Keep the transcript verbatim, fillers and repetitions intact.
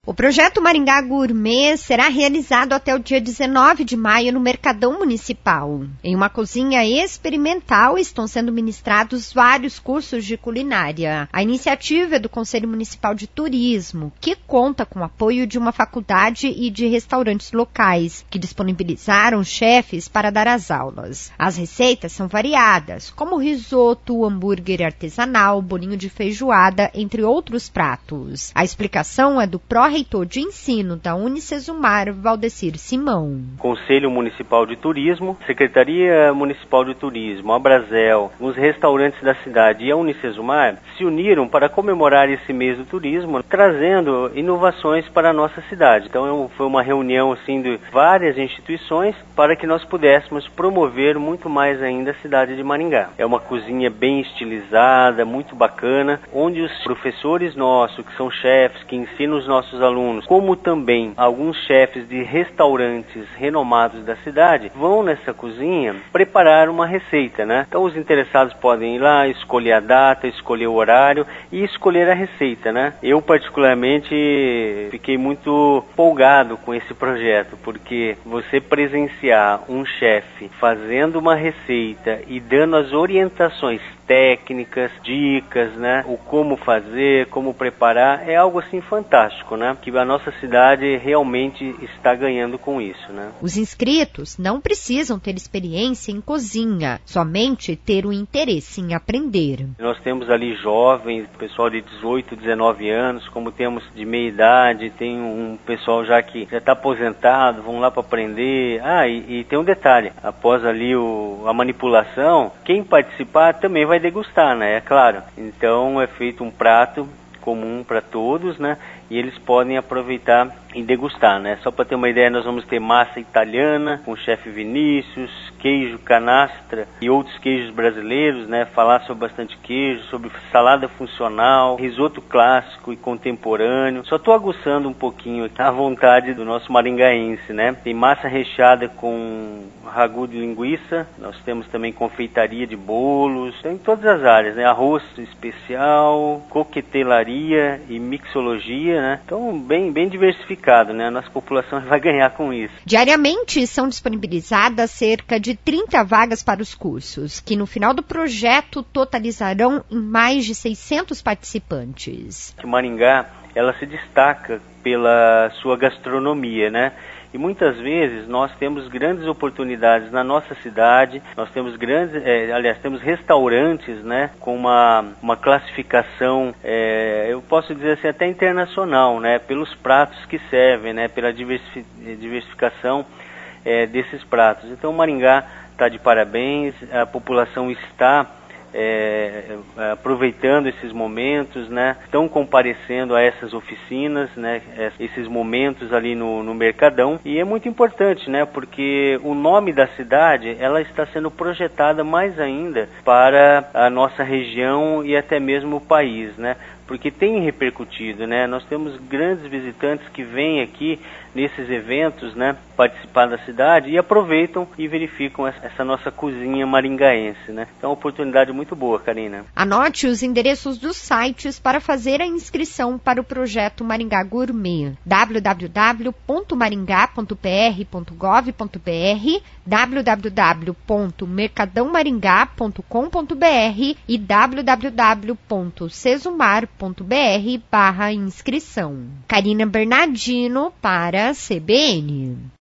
O projeto Maringá Gourmet será realizado até o dia dezenove de maio no Mercadão Municipal. Em uma cozinha experimental estão sendo ministrados vários cursos de culinária. A iniciativa é do Conselho Municipal de Turismo, que conta com o apoio de uma faculdade e de restaurantes locais, que disponibilizaram chefes para dar as aulas. As receitas são variadas, como risoto, hambúrguer artesanal, bolinho de feijoada, entre outros pratos. A explicação é do pró-reitor de ensino da Unicesumar, Valdecir Simão. Conselho Municipal de Turismo, Secretaria Municipal de Turismo, a Brasel, os restaurantes da cidade e a Unicesumar se uniram para comemorar esse mês do turismo, trazendo inovações para a nossa cidade. Então foi uma reunião assim de várias instituições para que nós pudéssemos promover muito mais ainda a cidade de Maringá. É uma cozinha bem estilizada, muito bacana, onde os professores nossos, que são chefes, que ensinam os nossos alunos, como também alguns chefes de restaurantes renomados da cidade, vão nessa cozinha preparar uma receita, né? Então os interessados podem ir lá, escolher a data, escolher o horário e escolher a receita, né? Eu particularmente fiquei muito empolgado com esse projeto, porque você presenciar um chefe fazendo uma receita e dando as orientações técnicas, dicas, né? O como fazer, como preparar, é algo assim fantástico, né? Que a nossa cidade realmente está ganhando com isso, né? Os inscritos não precisam ter experiência em cozinha, somente ter o interesse em aprender. Nós temos ali jovens, pessoal de dezoito, dezenove anos, como temos de meia idade, tem um pessoal já que já está aposentado, vão lá para aprender. Ah, e, e tem um detalhe, após ali o, a manipulação, quem participar também vai degustar, né? É claro. Então é feito um prato comum para todos, né? E eles podem aproveitar e degustar, né? Só para ter uma ideia, nós vamos ter massa italiana com o chefe Vinícius, queijo canastra e outros queijos brasileiros, né? Falar sobre bastante queijo, sobre salada funcional, risoto clássico e contemporâneo. Só estou aguçando um pouquinho aqui a vontade do nosso maringaense, né? Tem massa recheada com ragu de linguiça, nós temos também confeitaria de bolos, tem em todas as áreas, né? Arroz especial, coquetelaria e mixologia, né? Então, bem, bem diversificado, né? A nossa população vai ganhar com isso. Diariamente são disponibilizadas cerca de trinta vagas para os cursos, que no final do projeto totalizarão em mais de seiscentos participantes. Maringá, ela se destaca pela sua gastronomia, né? E muitas vezes nós temos grandes oportunidades na nossa cidade, nós temos grandes, é, aliás, temos restaurantes, né, com uma, uma classificação, é, eu posso dizer assim, até internacional, né, pelos pratos que servem, né, pela diversi- diversificação é, desses pratos. Então Maringá está de parabéns, a população está É, aproveitando esses momentos, né? Estão comparecendo a essas oficinas, né? Esses momentos ali no, no Mercadão, e é muito importante, né? Porque o nome da cidade, ela está sendo projetada mais ainda para a nossa região e até mesmo o país, né? Porque tem repercutido, né? Nós temos grandes visitantes que vêm aqui nesses eventos, né, participar da cidade e aproveitam e verificam essa nossa cozinha maringaense, né? Então, é uma oportunidade muito boa, Karina. Anote os endereços dos sites para fazer a inscrição para o projeto Maringá Gourmet: w w w ponto maringá ponto p r ponto gov ponto b r, w w w ponto mercadão maringá ponto com ponto b r e w w w ponto sesumar ponto b r barra inscrição. Karina Bernardino para C B N.